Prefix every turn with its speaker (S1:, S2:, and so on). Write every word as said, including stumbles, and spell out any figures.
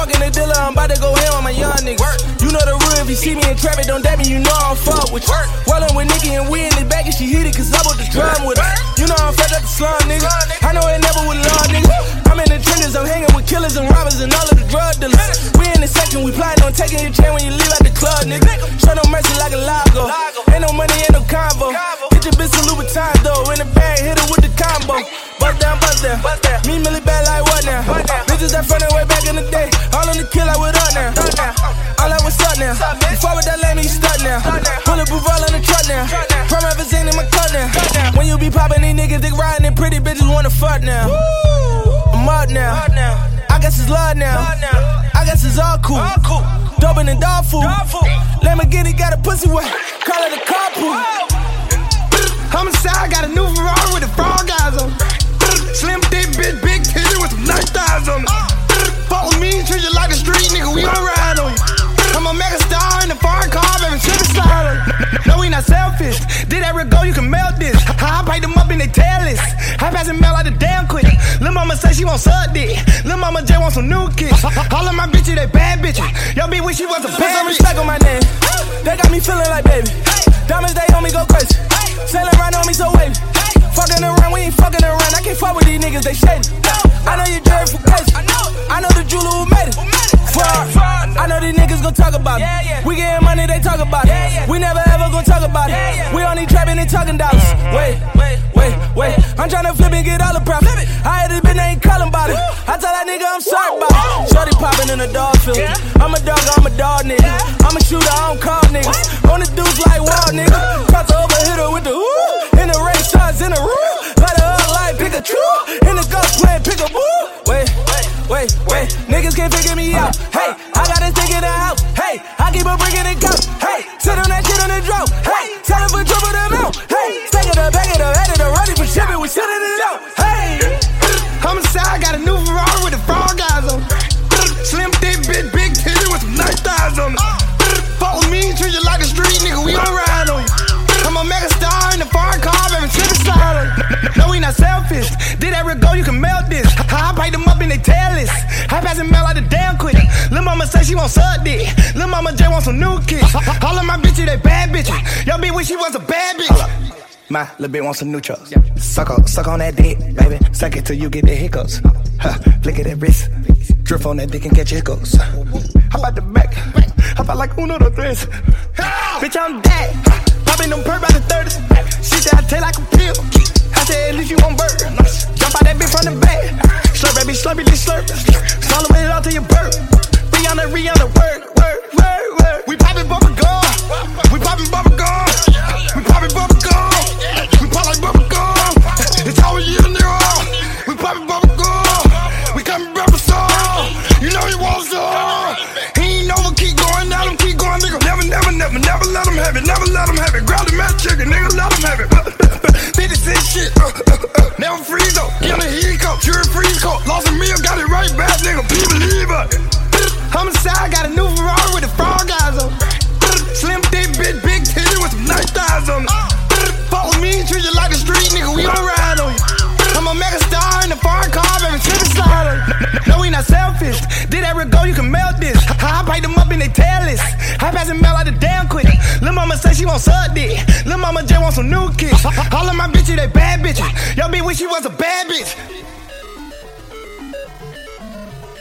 S1: Fucking the dealer, I'm about to go ham on my young niggas. You know the rule, if you see me in traffic, don't dab me, you know I don't fuck with you. Wallin' with Nikki and we in the back and she hit it cause I bought the drum with her. You know I'm fed up the slum, nigga. I know it never would love, nigga. I'm in the trenches, I'm hanging with killers and robbers and all of the drug dealers. We in the section, we plotting on taking your chain when you leave out the club, nigga. Show no mercy like a lago. Ain't no money, ain't no convo. Get your bitch some Louboutin though. In the bag, hit her with the combo. Bust down, bust down. Me, Millie bad like what now? Bitches that front and way back in the day. All on the kill, I with up now. All that what's up now. Before with that lame, you stuck now. Bulletproof all on the truck now. From everything in my cut now. When you be popping these niggas, they riding and pretty bitches wanna fuck now. I'm up now. I guess it's love now. I guess it's all cool. Dubbing and dog food. Lamborghini got a pussy wet. Call it a carpool. Homicide got a new Ferrari with the frog eyes on. Slim thick bitch, big titty with some nice thighs on it. Fuck with me, treat you like a street nigga, we gon' ride on you. I'm a mega star in a foreign car, baby, slip and slide on you. No, we not selfish. Did ever go, you can melt this. I pipe them up in they tail list. I pass and melt like the damn quick. Lil' mama say she want suck dick. Lil' mama J want some new kicks. All of my bitches, they bad bitches. Yo, bitch wish she was a bad bitch. Put some respect on my name. They got me feeling like baby. Diamonds, they on me go crazy. Sailing around on me so wavy. Fucking around, we ain't fucking around. I can't fuck with these niggas, they shady. I know you Jerry for crazy. I know the jeweler who made it. Fuck. I know these niggas gon' talk about it. We getting money, they talk about it. We never ever gon' talk about it. We only trapping and talking dollars. Wait, wait, wait. I'm tryna flip and get all the profit. I had this bitch, they ain't calling about it. I tell that nigga I'm sorry about it. Shorty popping in the dog field. I'm a dog, I'm a dog nigga. I'm a shooter, I don't call niggas. On the dudes like wall nigga. Cross over, hit her with the ooh. In the race shots, in the room. Light her up like Pikachu. In the ghost playing pick a boo. Wait, wait, wait. Niggas can't figure me out. Hey, I got this thing in the house. Hey, I keep on bringing it go. Hey, sit on that shit on the drone. Hey, tell her for triple the amount. Hey, stack it up, back it up, edit it, ready for shipping. We sending it out. Hey, homicide got a new Ferrari with the frog eyes on. Slim thick bitch, big titty with some nice thighs on it. Fuck with me, treat you like a street nigga, we gon' ride on you. I'm a mega star in the foreign car, baby, slip and slide on you. No, we not selfish. Did ever go, you can melt this. I pipe them up in they tail list. I pass and melt like the damn quick. Lil' mama say she want suck dick. Lil' mama J want some new kicks. All of my bitches, they bad bitches. Yo, bitch wish she was a bad bitch. My little bitch want some new trucks. Suck on, suck on that dick, baby. Suck it till you get the hiccups. Huh, flick at that wrist. Drift on that dick and catch hiccups. How about the back? How about like uno or tres? Bitch, I'm dead. Popping them perk by the thirties. Shit that I tail like a pill. I said, at least you won't burn. Jump out that bitch from the bed. Slurp, baby, slurpy, this slurp. Swallow it all till you burp. Rihanna, Rihanna, word, word, word, word. We poppin' bubble gum. We poppin' bubble gum. We poppin' bubble gum. We pop like bubble gum. It's all we in there. We poppin' bubble gum. We comin' rubber song. You know he wants some. He ain't over, keep going, let him keep going, nigga. Never, never, never, never let him have it. Never let him have it. Grab the mad chicken, nigga, let him have it. fifty cent shit. Uh, uh, uh. Never freeze though. Get a heat cup, you're a freeze coat. Lost a meal, got it right back, nigga. Be believer. Homicide got a new Ferrari with the frog eyes on. Slim thick bitch, big titty with some nice thighs on it. Fuck with me, treat you like a street nigga, we gon' ride on you. I'm a mega star in a foreign car, baby, slip and slide on you. No, we not selfish. Did ever go, you can melt this. I pipe them up in they tail list. I pass and melt like the damn quick. Lil' mama say she want suck dick. Lil' mama J want some new kicks. All of my bitches, they bad bitches. Yo, bitch wish she was a bad bitch.